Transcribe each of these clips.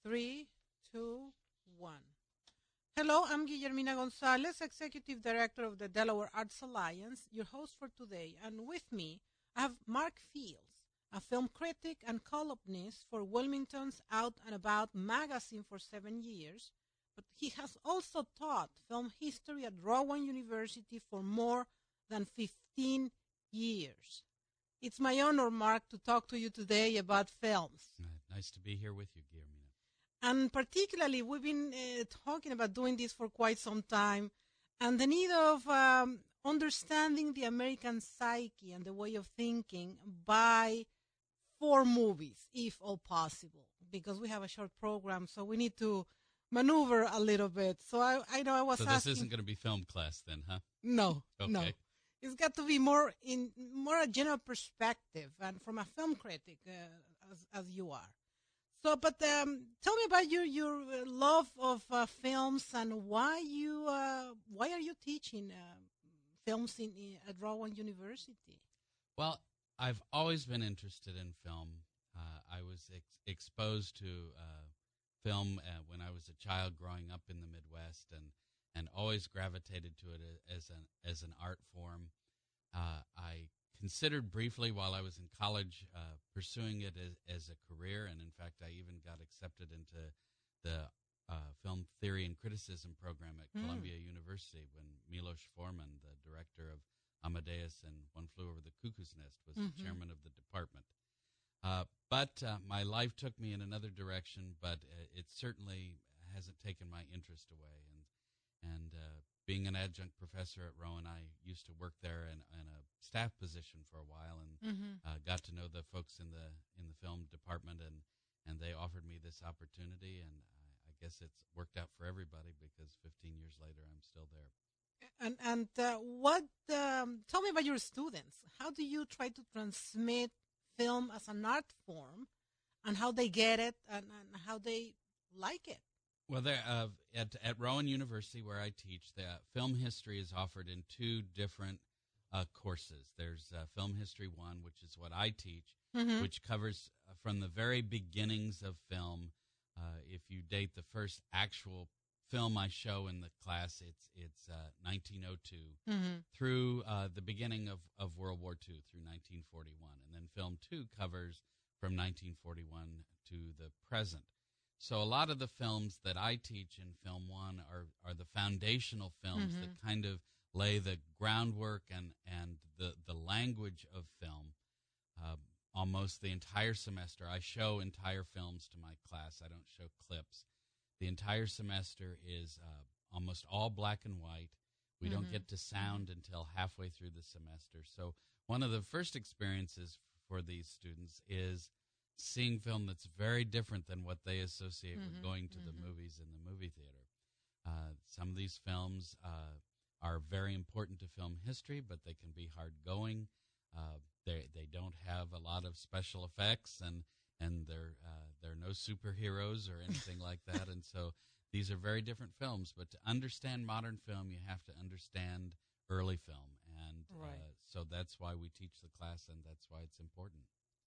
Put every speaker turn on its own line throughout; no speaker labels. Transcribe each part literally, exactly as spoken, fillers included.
Three, two, one. Hello, I'm Guillermina Gonzalez, Executive Director of the Delaware Arts Alliance, your host for today. And with me, I have Mark Fields, a film critic and columnist for Wilmington's Out and About magazine for seven years. But he has also taught film history at Rowan University for more than fifteen years. It's my honor, Mark, to talk to you today about films.
Uh, Nice to be here with you, Guillermina.
And particularly, we've been uh, talking about doing this for quite some time, and the need of um, understanding the American psyche and the way of thinking by four movies, if all possible, because we have a short program, so we need to maneuver a little bit. So I, I know I was
So this
asking.
isn't going to be film class then, huh?
No, no.
Okay.
It's got to be more in more a general perspective and from a film critic, uh, as as you are. So, but um, tell me about your your uh, love of uh, films and why you uh, why are you teaching uh, films in, in at Rowan University?
Well, I've always been interested in film. Uh, I was ex- exposed to uh, film uh, when I was a child growing up in the Midwest, and, and always gravitated to it as an as an art form. Uh, I considered briefly while I was in college uh, pursuing it as, as a career, and in fact, I even got accepted into the uh, film theory and criticism program at
Mm.
Columbia University when Milos Forman, the director of Amadeus and One Flew Over the Cuckoo's Nest, was
Mhm.
the chairman of the department. Uh, but uh, my life took me in another direction, but uh, it certainly hasn't taken my interest away. And and uh, being an adjunct professor at Rowan, I used to work there in, in a staff position for a while, and
Mm-hmm.
uh, got to know the folks in the in the film department, and, and they offered me this opportunity, and I, I guess it's worked out for everybody because fifteen years later, I'm still there.
And and uh, what? Um, tell me about your students. How do you try to transmit film as an art form, and how they get it, and, and how they like it?
Well, there uh, at at Rowan University, where I teach, the film history is offered in two different uh, courses. There's uh, Film History One, which is what I teach,
Mhm.
which covers uh, from the very beginnings of film. Uh, if you date the first actual film I show in the class, it's it's uh, nineteen oh two
Mhm.
through uh, the beginning of, of World War Two through nineteen forty-one, and then Film Two covers from nineteen forty-one to the present. So a lot of the films that I teach in Film One are, are the foundational films
Mhm.
that kind of lay the groundwork and, and the, the language of film. Uh, almost the entire semester, I show entire films to my class. I don't show clips. The entire semester is uh, almost all black and white. We don't
Mhm.
get to sound until halfway through the semester. So one of the first experiences for these students is seeing film that's very different than what they associate
Mhm,
with going to the
mhm.
movies in the movie theater. Uh, some of these films uh, are very important to film history, but they can be hard going. Uh, they they don't have a lot of special effects, and and they're uh, they're no superheroes or anything like that. And so these are very different films. But to understand modern film, you have to understand early film, and
Right.
uh, so that's why we teach the class, and that's why it's important.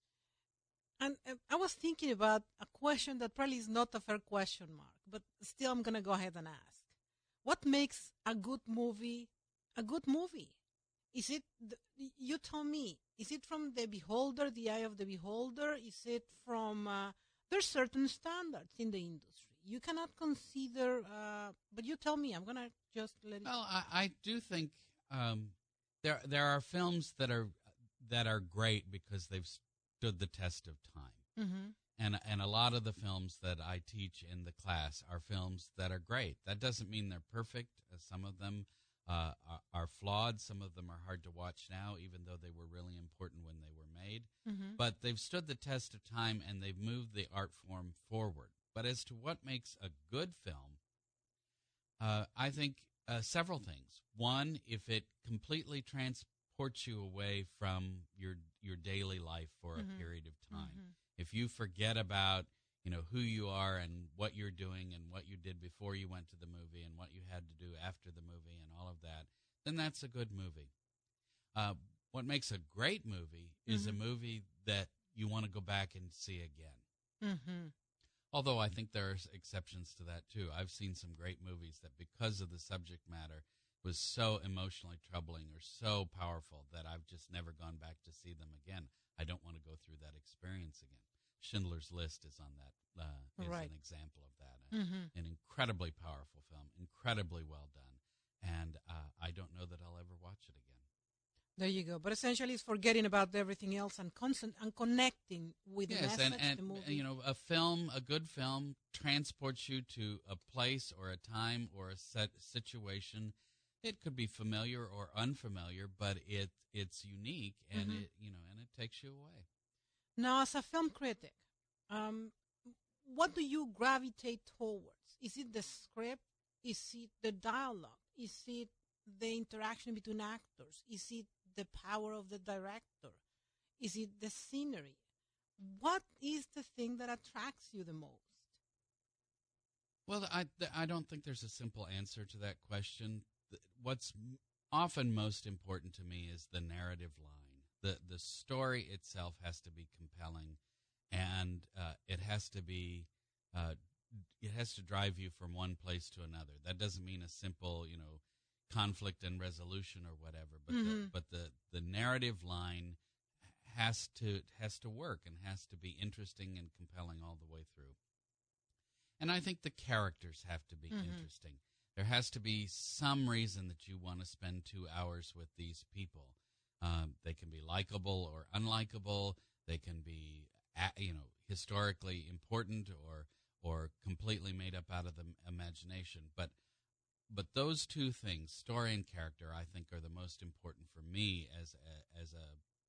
And uh, I was thinking about a question that probably is not a fair question, Mark, but still I'm going to go ahead and ask. What makes a good movie a good movie? Is it, the, you tell me, is it from the beholder, the eye of the beholder? Is it from, uh, there's certain standards in the industry. You cannot consider, uh, but you tell me, I'm going to just let it.
Well, I, I do think um, there there are films that are that are great because they've stood the test of time,
Mm-hmm.
and and a lot of the films that I teach in the class are films that are great. That doesn't mean they're perfect. Uh, some of them uh, are, are flawed. Some of them are hard to watch now, even though they were really important when they were made.
Mm-hmm.
But they've stood the test of time, and they've moved the art form forward. But as to what makes a good film, uh, I think uh, several things. One, if it completely transports you away from your your daily life for
Mhm.
a period of time.
Mhm.
If you forget about you know who you are and what you're doing and what you did before you went to the movie and what you had to do after the movie and all of that, then that's a good movie. Uh, what makes a great movie is
Mhm.
a movie that you want to go back and see again.
Mm-hmm.
Although I think there are exceptions to that, too. I've seen some great movies that, because of the subject matter, was so emotionally troubling or so powerful that I've just never gone back to see them again. I don't want to go through that experience again. Schindler's List is on that, uh, is
Right.
an example of that.
Mm-hmm.
An incredibly powerful film, incredibly well done, and uh, I don't know that I'll ever watch it again.
There you go. But essentially, it's forgetting about everything else and constant and connecting with the
Yes,
message,
and, and
the movie.
you know, a film, a good film, transports you to a place or a time or a set situation. It could be familiar or unfamiliar, but it it's unique, and
Mhm.
it you know, and it takes you away.
Now, as a film critic, um, what do you gravitate towards? Is it the script? Is it the dialogue? Is it the interaction between actors? Is it the power of the director? Is it the scenery? What is the thing that attracts you the most?
Well, I I don't think there's a simple answer to that question. What's often most important to me is the narrative line. The the story itself has to be compelling, and uh, it has to be uh, it has to drive you from one place to another. That doesn't mean a simple, you know, conflict and resolution or whatever, but
Mm-hmm.
the, but the the narrative line has to has to work and has to be interesting and compelling all the way through. And I think the characters have to be
Mm-hmm.
interesting. There has to be some reason that you want to spend two hours with these people. Um, they can be likable or unlikable. They can be, you know, historically important or or completely made up out of the imagination. But but those two things, story and character, I think are the most important for me as a, as a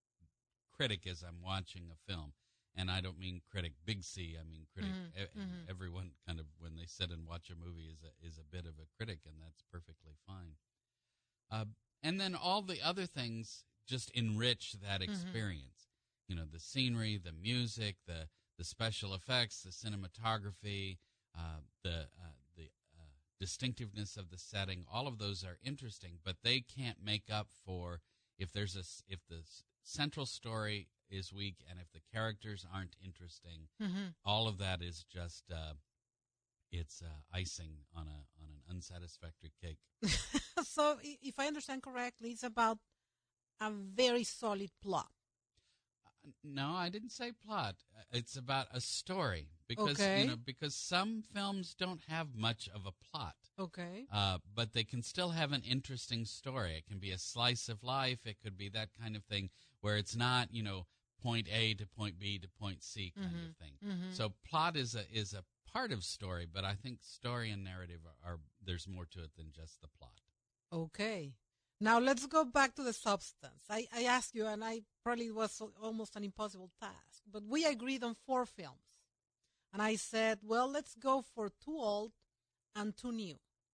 critic as I'm watching a film. And I don't mean critic, big C. I mean critic.
Mhm,
E-
mhm.
Everyone kind of, when they sit and watch a movie, is a is a bit of a critic, and that's perfectly fine. Uh, and then all the other things just enrich that
Mhm.
experience. You know, the scenery, the music, the the special effects, the cinematography, uh, the uh, the uh, distinctiveness of the setting. All of those are interesting, but they can't make up for if there's a s- if the s- central story is weak and if the characters aren't interesting.
Mhm.
All of that is just uh, it's uh, icing on a on an unsatisfactory cake.
So, i- if I understand correctly, it's about a very solid plot.
Uh, No, I didn't say plot. Uh, It's about a story because
Okay.
you know because some films don't have much of a plot,
Okay.
uh, but they can still have an interesting story. It can be a slice of life. It could be that kind of thing where it's not you know point A to point B to point C kind
Mhm.
of thing.
Mhm.
So plot is a is a part of story, but I think story and narrative are, are there's more to it than just the plot.
Okay. Now let's go back to the substance. I, I asked you, and I probably it was al- almost an impossible task, but we agreed on four films. And I said, well, let's go for two old and two new.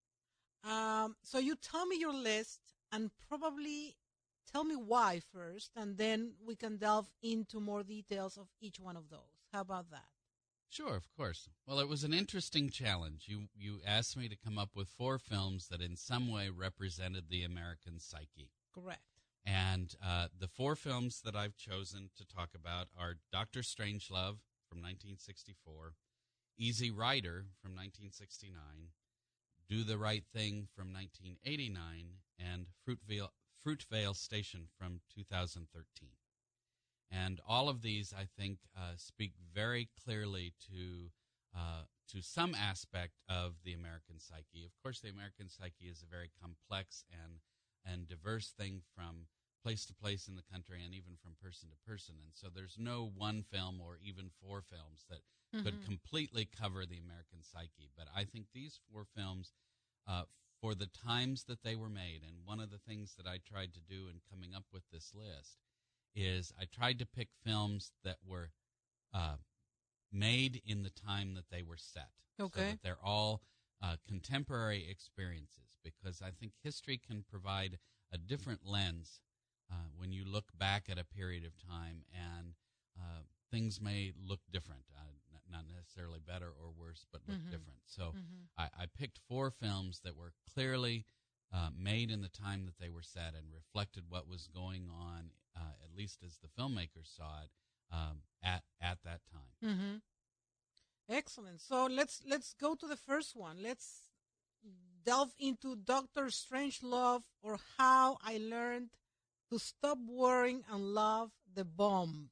Um, so you tell me your list and probably tell me why first, and then we can delve into more details of each one of those. How about that?
Sure, of course. Well, it was an interesting challenge. You you asked me to come up with four films that in some way represented the American psyche.
Correct.
And uh, the four films that I've chosen to talk about are Doctor Strangelove from nineteen sixty-four, Easy Rider from nineteen sixty-nine, Do the Right Thing from nineteen eighty-nine, and Fruitvale, Fruitvale Station from two thousand thirteen. And all of these, I think, uh, speak very clearly to uh, to some aspect of the American psyche. Of course, the American psyche is a very complex and and diverse thing from place to place in the country and even from person to person. And so there's no one film or even four films that could
Mhm.
completely cover the American psyche. But I think these four films, uh, for the times that they were made, and one of the things that I tried to do in coming up with this list is I tried to pick films that were uh, made in the time that they were set. So
Okay.
that they're all uh, contemporary experiences, because I think history can provide a different lens uh, when you look back at a period of time, and uh, things may look different, uh, n- not necessarily better or worse, but look
Mhm.
different. So
Mhm.
I, I picked four films that were clearly uh, made in the time that they were set and reflected what was going on, uh, at least as the filmmakers saw it, um, at at that time.
Mm-hmm. Excellent. So let's let's go to the first one. Let's delve into Doctor Strangelove, or How I Learned to Stop Worrying and Love the Bomb.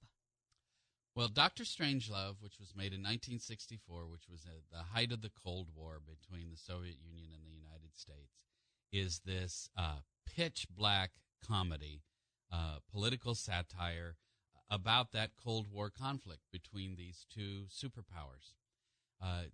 Well, Doctor Strangelove, which was made in nineteen sixty-four, which was at the height of the Cold War between the Soviet Union and the United States, is this uh, pitch-black comedy, uh, political satire about that Cold War conflict between these two superpowers. Uh,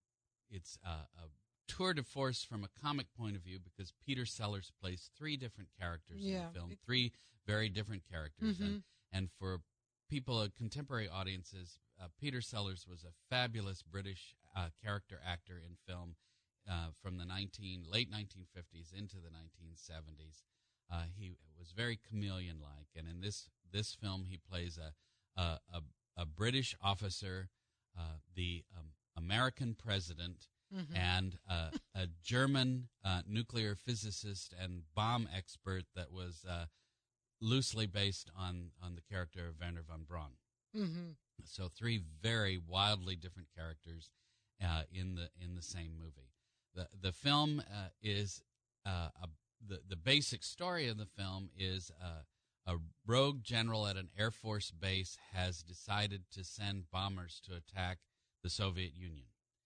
it's uh, a tour de force from a comic point of view because Peter Sellers plays three different characters
Yeah.
in the film, three very different characters.
Mm-hmm.
And, and for people, uh, contemporary audiences, uh, Peter Sellers was a fabulous British uh, character actor in film uh, from the nineteen late nineteen fifties into the nineteen seventies. Uh, he was very chameleon-like, and in this this film, he plays a a, a, a British officer, uh, the um, American president,
Mm-hmm.
and uh, a German uh, nuclear physicist and bomb expert that was uh, loosely based on, on the character of Werner von Braun.
Mm-hmm.
So three very wildly different characters uh, in the in the same movie. The the film uh, is uh, a, the the basic story of the film is uh, a rogue general at an Air Force base has decided to send bombers to attack the Soviet Union.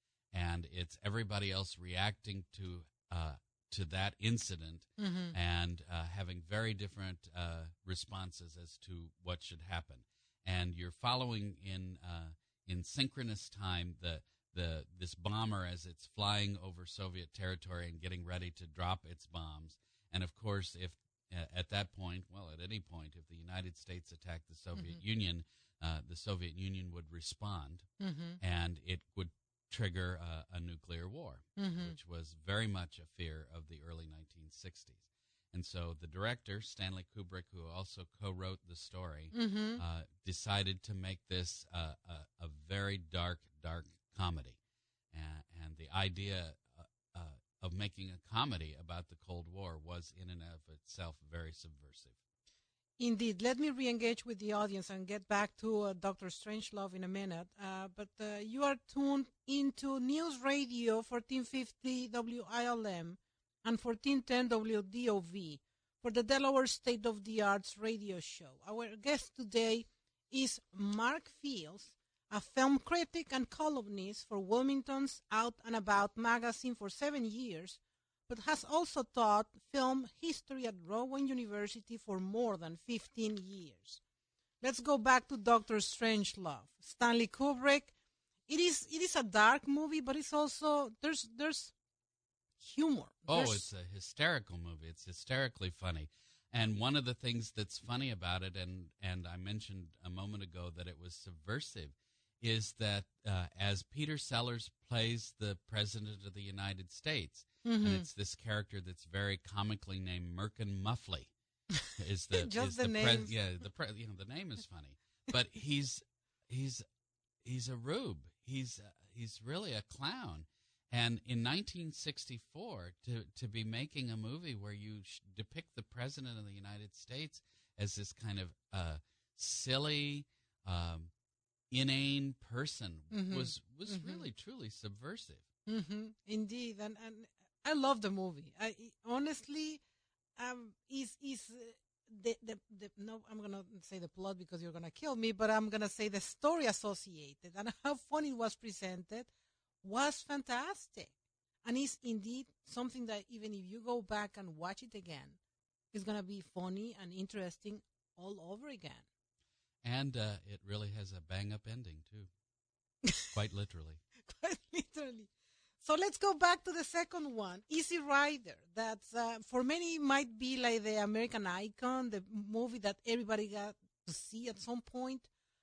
And it's everybody else reacting to uh, to that incident
Mm-hmm.
and uh, having very different uh, responses as to what should happen. And you're following in uh, in synchronous time the the this bomber as it's flying over Soviet territory and getting ready to drop its bombs. And of course, if uh, at that point, well, at any point, if the United States attacked the Soviet
Mm-hmm.
Union, uh, the Soviet Union would respond,
Mm-hmm.
and it would trigger uh, a nuclear war,
Mm-hmm.
which was very much a fear of the early nineteen sixties. And so the director, Stanley Kubrick, who also co-wrote the story,
Mm-hmm.
uh, decided to make this uh, a, a very dark, dark comedy. And, and the idea uh, uh, of making a comedy about the Cold War was in and of itself very subversive.
Indeed. Let me re-engage with the audience and get back to uh, Doctor Strangelove in a minute. Uh, but uh, you are tuned into News Radio fourteen fifty W I L M and fourteen ten W D O V for the Delaware State of the Arts radio show. Our guest today is Mark Fields, a film critic and columnist for Wilmington's Out and About magazine for seven years, but has also taught film history at Rowan University for more than fifteen years. Let's go back to Doctor Strangelove. Stanley Kubrick. It is it is a dark movie, but it's also there's there's humor.
Oh,
There's-
it's a hysterical movie. It's hysterically funny. And one of the things that's funny about it, and, and I mentioned a moment ago that it was subversive, is that uh, as Peter Sellers plays the President of the United States,
Mhm.
and it's this character that's very comically named Merkin Muffley. Is the
Just
is
the
the pre-
names.
yeah the pre- you know the name is funny, but he's he's he's a rube. He's uh, he's really a clown. And in nineteen sixty-four, to to be making a movie where you sh- depict the President of the United States as this kind of uh, silly, um, inane person
Mhm.
was was
Mhm.
really truly subversive.
Mm-hmm. Indeed, and and I love the movie. I I- honestly, um, is is uh, the, the the no, I'm gonna say the plot because you're gonna kill me, but I'm gonna say the story associated and how funny it was presented was fantastic, and is indeed something that even if you go back and watch it again, it's gonna be funny and interesting all over again.
And uh, it really has a bang-up ending, too, quite literally.
Quite literally. So let's go back to the second one, Easy Rider. That's uh, for many might be like the American Icon, the movie that everybody got to see at some point.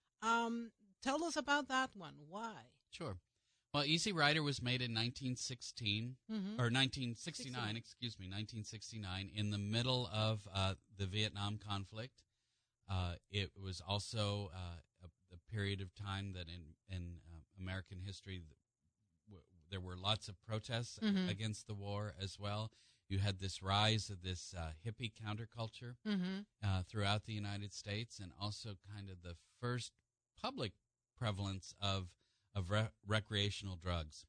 Um, tell us about that one. Why?
Sure. Well, Easy Rider was made in nineteen sixteen,
Mm-hmm.
or nineteen sixty-nine, excuse me, nineteen sixty-nine, in the middle of uh, the Vietnam conflict. Uh, it was also uh, a, a period of time that in, in uh, American history, th- w- there were lots of protests
Mhm.
against the war as well. You had this rise of this uh, hippie counterculture
Mm-hmm.
uh, throughout the United States, and also kind of the first public prevalence of of re- recreational drugs.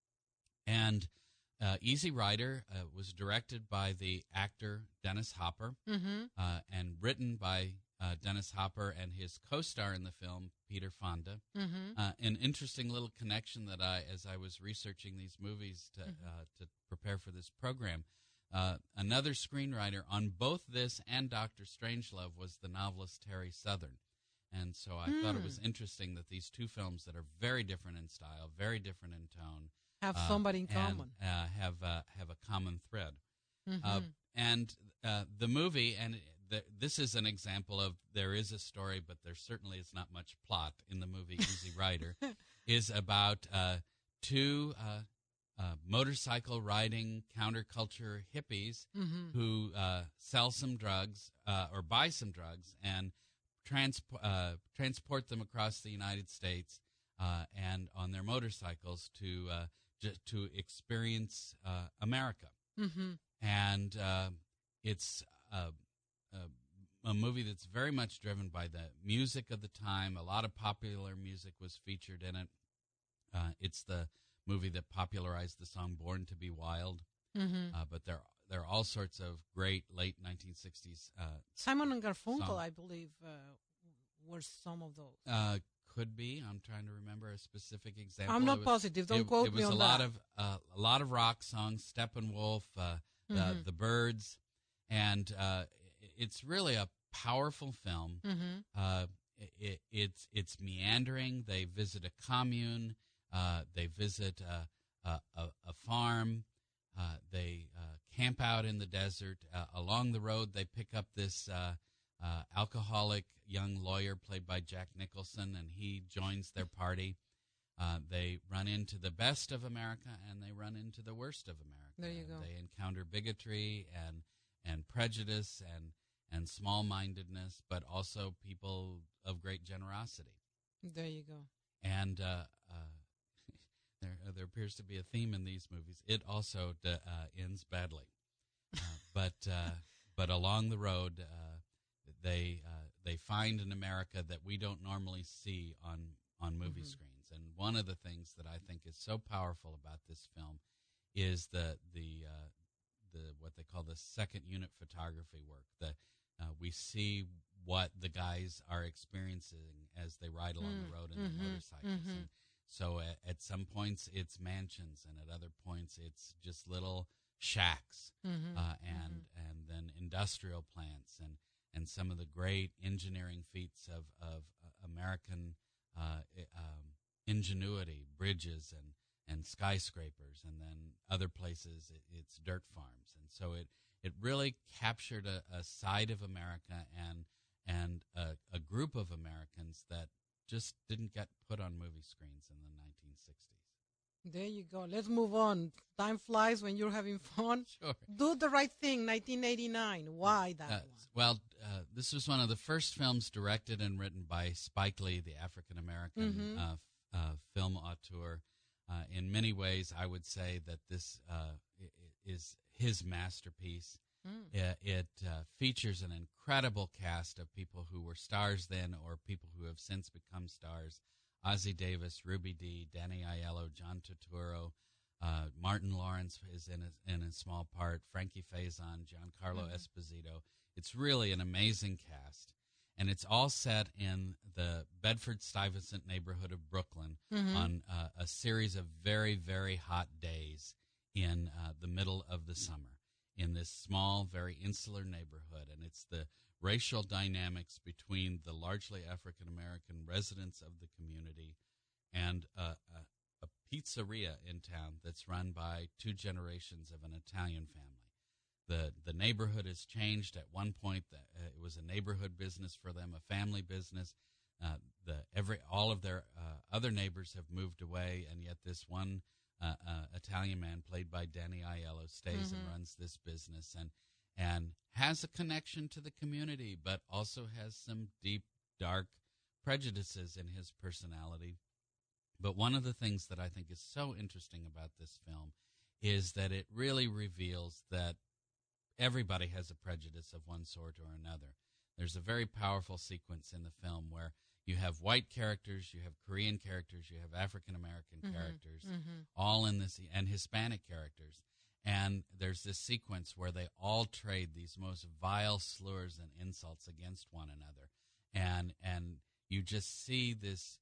And uh, Easy Rider uh, was directed by the actor Dennis Hopper
Mm-hmm.
uh, and written by uh, Dennis Hopper and his co-star in the film, Peter Fonda.
Mm-hmm.
Uh, an interesting little connection that I, as I was researching these movies to
Mm-hmm.
uh, to prepare for this program, uh, another screenwriter on both this and Doctor Strangelove was the novelist Terry Southern. And so I mm. thought it was interesting that these two films that are very different in style, very different in tone,
have
uh,
somebody in
and,
common.
Uh, have uh, have a common thread.
Mm-hmm.
Uh, and uh, the movie, and the, this is an example of there is a story, but there certainly is not much plot in the movie Easy Rider, is about uh, two uh, uh, motorcycle riding counterculture hippies
Mm-hmm.
who uh, sell some drugs uh, or buy some drugs and trans- uh, transport them across the United States uh, and on their motorcycles to uh, j- to experience uh, America.
Mm-hmm.
And uh, it's a, a, a movie that's very much driven by the music of the time. A lot of popular music was featured in it. Uh, it's the movie that popularized the song "Born to Be Wild."
Mm-hmm.
Uh, but there, there are all sorts of great late nineteen sixties. Uh,
Simon and Garfunkel,
song.
I believe, uh, were some of those.
Uh, could be. I'm trying to remember a specific example.
I'm not
it was,
positive. Don't
it,
quote
it was
me on
a
that.
lot of uh, a lot of rock songs. Steppenwolf, uh,
mm-hmm.
the the Birds, and uh, it's really a powerful film.
Mm-hmm.
Uh, it, it's it's meandering. They visit a commune. Uh, they visit a a, a, a farm. Uh, they uh, camp out in the desert. Uh, along the road, they pick up this uh, uh, alcoholic young lawyer played by Jack Nicholson, and he joins their party. Uh, they run into the best of America, and they run into the worst of America.
There you
and
go.
They encounter bigotry and and prejudice and and small-mindedness, but also people of great generosity.
There you go.
And uh, uh, there uh, there appears to be a theme in these movies. It also d- uh, ends badly, uh, but uh, but along the road, uh, they uh, they find an America that we don't normally see on on movie
Mm-hmm.
screens. And one of the things that I think is so powerful about this film is the the uh, the what they call the second unit photography work. The uh, we see what the guys are experiencing as they ride along
Mm,
the road in
mhm,
their motorcycles.
mhm.
And so at, at some points it's mansions, and at other points it's just little shacks,
Mm-hmm.
uh, and and then industrial plants, and, and some of the great engineering feats of of uh, American uh, i- um, ingenuity, bridges and and skyscrapers, and then other places it, it's dirt farms, and so it it really captured a, a side of America and and a, a group of Americans that just didn't get put on movie screens in the nineteen sixties.
There you go. Let's move on. Time flies when you're having fun.
Sure.
Do the Right Thing, nineteen eighty-nine. Why that
Uh,
one?
well, uh, this was one of the first films directed and written by Spike Lee, the African American
Mhm.
uh, f- uh, film auteur. Uh, in many ways, I would say that this uh, i- i- is his masterpiece.
Mm.
It, it uh, features an incredible cast of people who were stars then or people who have since become stars. Ozzie Davis, Ruby Dee, Danny Aiello, John Turturro, uh, Martin Lawrence is in a, in a small part, Frankie Faison, Giancarlo
Mhm.
Esposito. It's really an amazing cast, and it's all set in the Bedford-Stuyvesant neighborhood of Brooklyn
Mhm.
on uh, a series of very, very hot days in uh, the middle of the summer in this small, very insular neighborhood. And it's the racial dynamics between the largely African-American residents of the community and uh, a, a pizzeria in town that's run by two generations of an Italian family. The the neighborhood has changed. At one point, the, uh, it was a neighborhood business for them, a family business. Uh, the every all of their uh, other neighbors have moved away, and yet this one uh, uh, Italian man, played by Danny Aiello, stays
Mhm.
and runs this business, and and has a connection to the community, but also has some deep, dark prejudices in his personality. But one of the things that I think is so interesting about this film is that it really reveals that everybody has a prejudice of one sort or another. There's a very powerful sequence in the film where you have white characters, you have Korean characters, you have African American
Mhm,
characters,
mhm.
all in this, and Hispanic characters. And there's this sequence where they all trade these most vile slurs and insults against one another. And and you just see this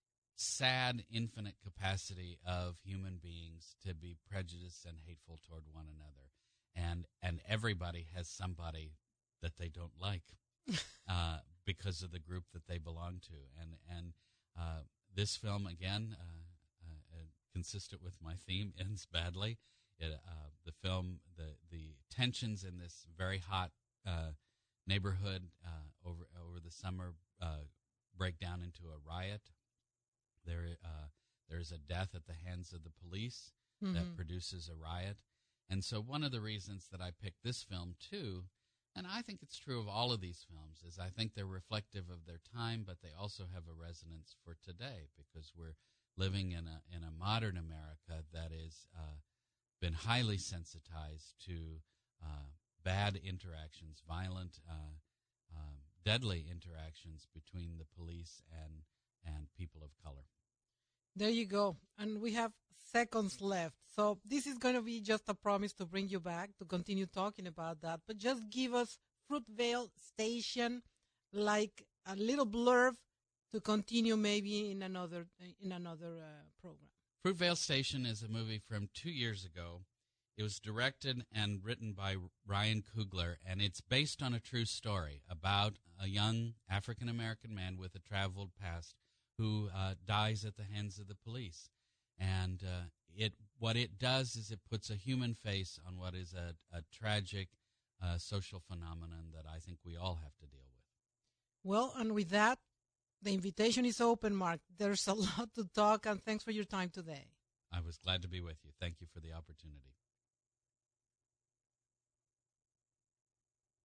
sad, infinite capacity of human beings to be prejudiced and hateful toward one another. And and everybody has somebody that they don't like uh, because of the group that they belong to. And, and uh, this film, again, uh, uh, consistent with my theme, ends badly. It, uh, the film, the the tensions in this very hot uh, neighborhood uh, over over the summer uh, break down into a riot. There, uh, there's a death at the hands of the police
Mhm.
that produces a riot, and so one of the reasons that I picked this film too, and I think it's true of all of these films, is I think they're reflective of their time, but they also have a resonance for today because we're living in a in a modern America that is. Uh, been highly sensitized to uh, bad interactions, violent, uh, um, deadly interactions between the police and and people of color.
There you go. And we have seconds left. So this is going to be just a promise to bring you back to continue talking about that. But just give us Fruitvale Station, like a little blurb to continue maybe in another in another uh, program.
Fruitvale Station is a movie from two years ago. It was directed and written by Ryan Coogler, and it's based on a true story about a young African-American man with a traveled past who uh, dies at the hands of the police. And uh, it what it does is it puts a human face on what is a, a tragic uh, social phenomenon that I think we all have to deal with.
Well, and with that, the invitation is open, Mark. There's a lot to talk, and thanks for your time today.
I was glad to be with you. Thank you for the opportunity.